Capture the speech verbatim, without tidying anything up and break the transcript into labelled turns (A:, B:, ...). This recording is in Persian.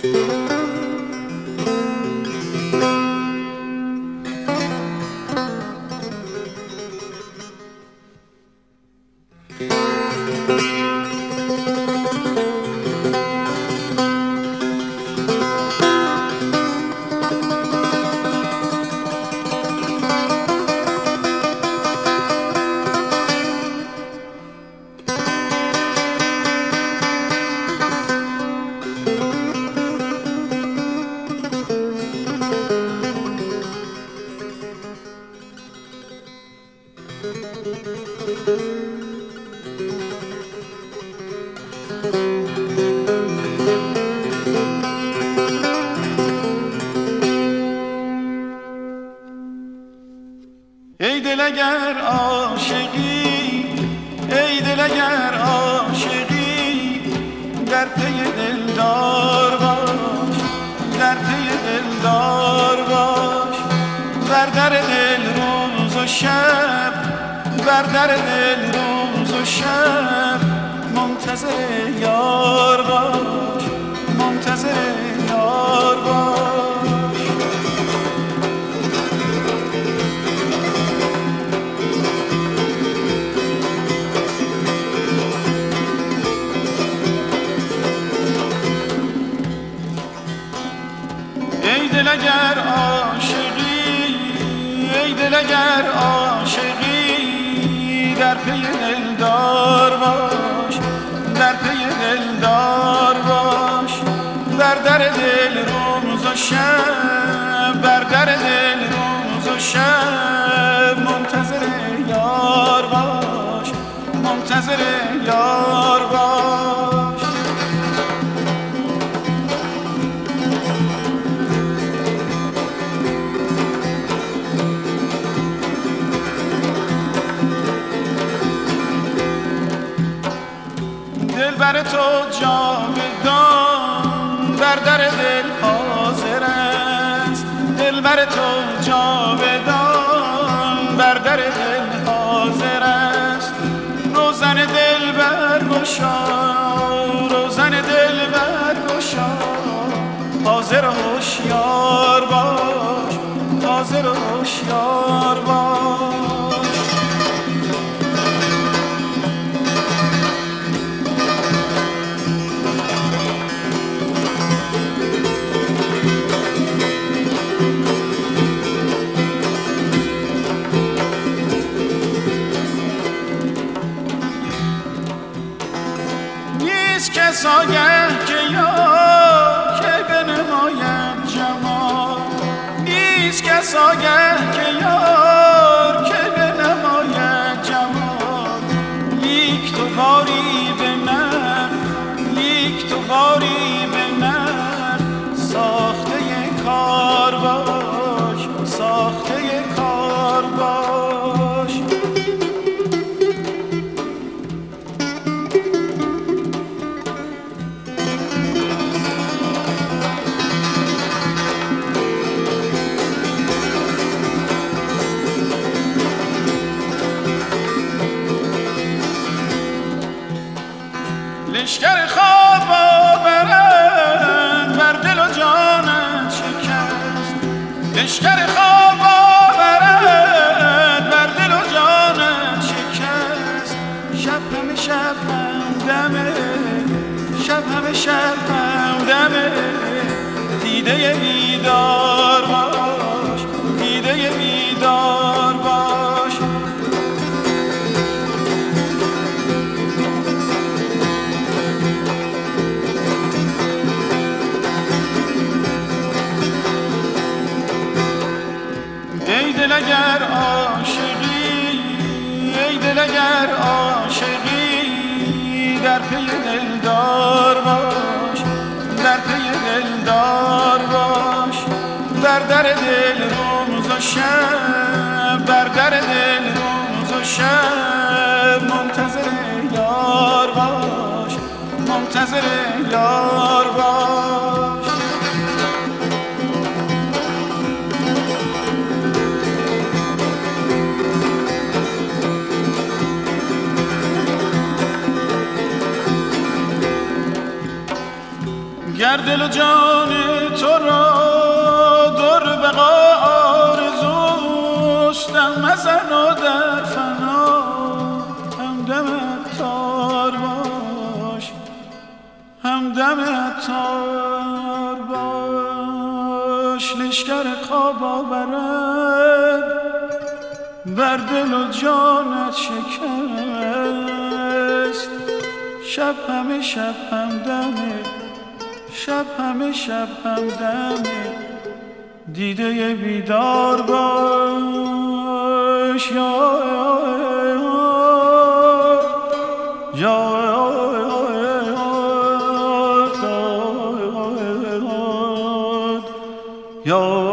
A: ای دل اگر عاشقی، ای دل اگر عاشقی، در پی دلدار باش، در پی دلدار باش. بر در دل روز و شب، بر در دل روز و شب، منتظر یار باش، منتظر یار باش. ای دل اگر عاشقی، ای دل اگر عاشقی، در پی دلدار باش، در پی دلدار باش. بر در دل روز و شب، بر در دل روز و شب، منتظر یار باش، منتظر یار باش. دل بر تو جاودان، بر در دل حاضر است. دل بر تو جاودان، بر در دل حاضر است. روزن دل برگشا، روزن دل برگشا، حاضر و هوشیار باش، حاضر و هوشیار باش. کس آگه که یار که بنماید جمال، نیست کس آگه که یار که بنماید جمال. لیک تو باری به نر، لیک تو باری به نر، ساخته کار باش، ساخته کار باش. لشکر خواب آورند، بر دل و جانت شکست. لشکر خواب آورند، بر دل و جانت شکست. شب همه شب همدمه، شب همه شب همدمه. دیده بیدار باش، دیده بیدار باش. ای دل اگر عاشقی، ای دل اگر عاشقی، در پی دلدار باش، در پی دلدار باش. بر در دل روز و شب، بر در دل روز و شب، منتظر یار باش، منتظر یار باش. گر دل و جان تو را در بقا آرزوست دم مزن و در فنا همدم عطار باش همدم عطار باش لشکر خواب آورد بر دل و جانت شکست شب همه شب همدمه شب همه شب همدمه دیده بیدار باش یا یا یا یا